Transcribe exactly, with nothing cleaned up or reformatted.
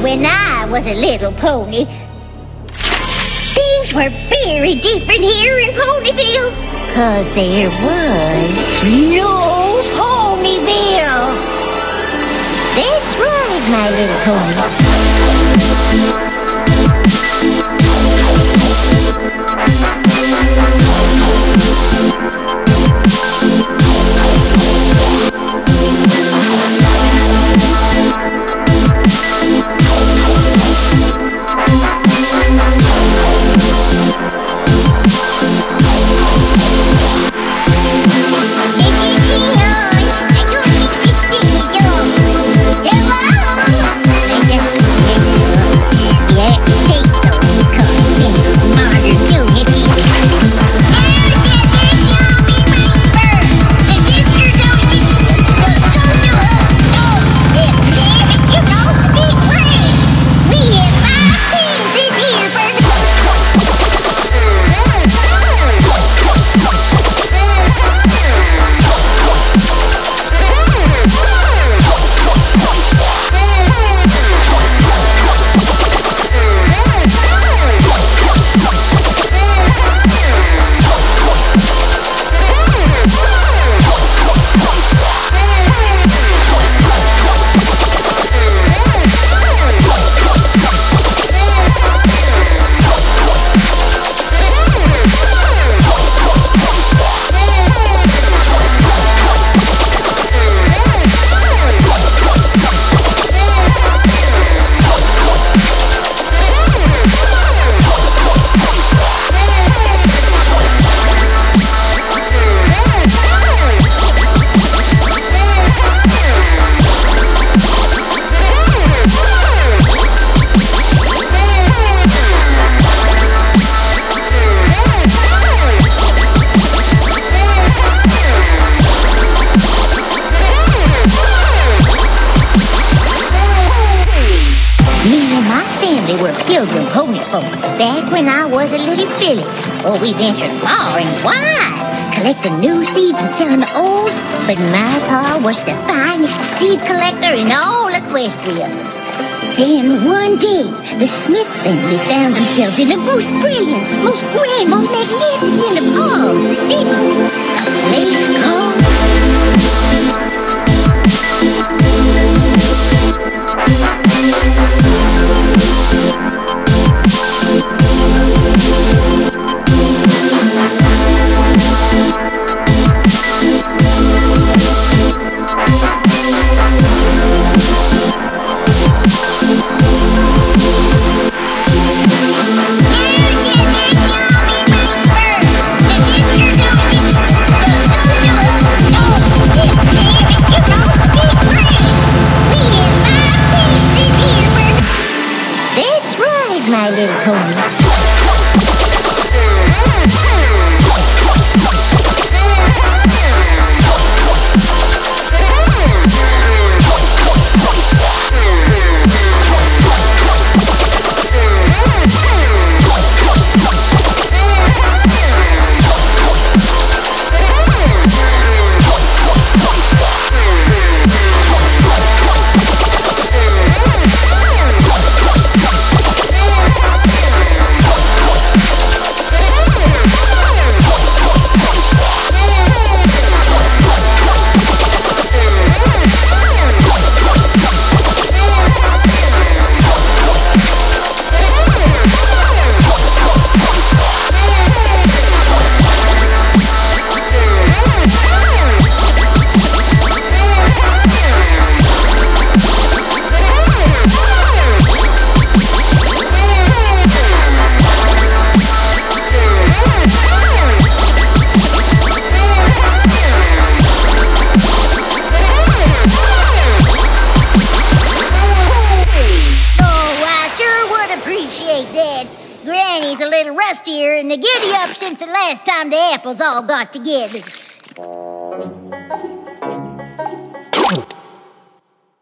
when I was a little pony. Things were very different here in Ponyville, 'cause there was no Ponyville. That's right, my little ponies. Were pilgrim pony folk back when I was a little filly. Oh, we ventured far and wide, collecting new seeds and selling the old. But my pa was the finest seed collector in all Equestria. Then one day, the Smith family found themselves in the most brilliant, most grand, most magnificent of all cities, a place called... my little ponies. Granny's a little rustier and the giddy up since the last time the apples all got together.